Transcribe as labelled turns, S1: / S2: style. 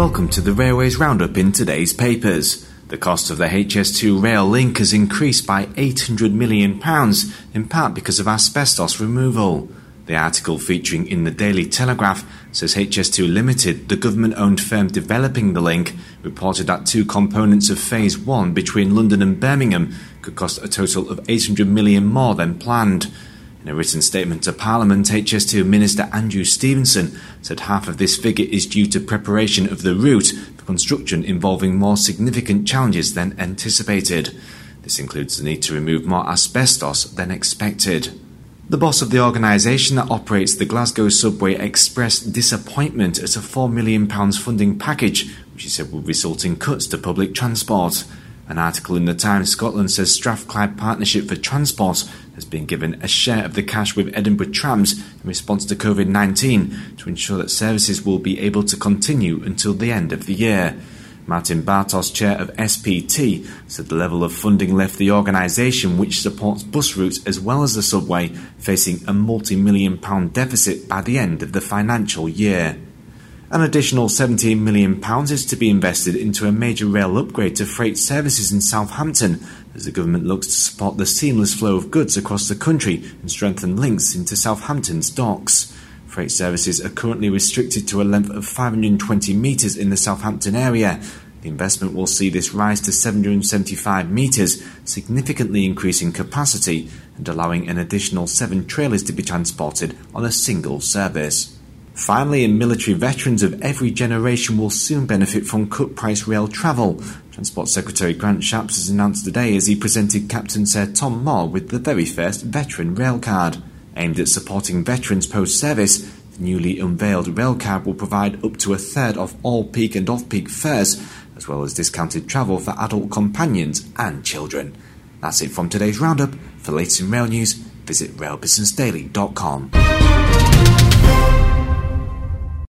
S1: Welcome to the Railways Roundup in today's papers. The cost of the HS2 rail link has increased by £800 million, in part because of asbestos removal. The article featuring in the Daily Telegraph says HS2 Limited, the government-owned firm developing the link, reported that two components of Phase 1 between London and Birmingham could cost a total of £800 million more than planned. In a written statement to Parliament, HS2 Minister Andrew Stevenson said half of this figure is due to preparation of the route for construction involving more significant challenges than anticipated. This includes the need to remove more asbestos than expected. The boss of the organisation that operates the Glasgow subway expressed disappointment at a £4 million funding package, which he said would result in cuts to public transport. An article in the Times Scotland says Strathclyde Partnership for Transport has been given a share of the cash with Edinburgh Trams in response to COVID-19 to ensure that services will be able to continue until the end of the year. Martin Bartos, chair of SPT, said the level of funding left the organisation, which supports bus routes as well as the subway, facing a multi-million-pound deficit by the end of the financial year. An additional £17 million is to be invested into a major rail upgrade to freight services in Southampton, as the government looks to support the seamless flow of goods across the country and strengthen links into Southampton's docks. Freight services are currently restricted to a length of 520 metres in the Southampton area. The investment will see this rise to 775 metres, significantly increasing capacity and allowing an additional 7 trailers to be transported on a single service. Finally, military veterans of every generation will soon benefit from cut-price rail travel. Transport Secretary Grant Shapps has announced today as he presented Captain Sir Tom Moore with the very first veteran rail card. Aimed at supporting veterans post-service, the newly unveiled rail card will provide up to a third of all peak and off-peak fares, as well as discounted travel for adult companions and children. That's it from today's Roundup. For latest in rail news, visit railbusinessdaily.com.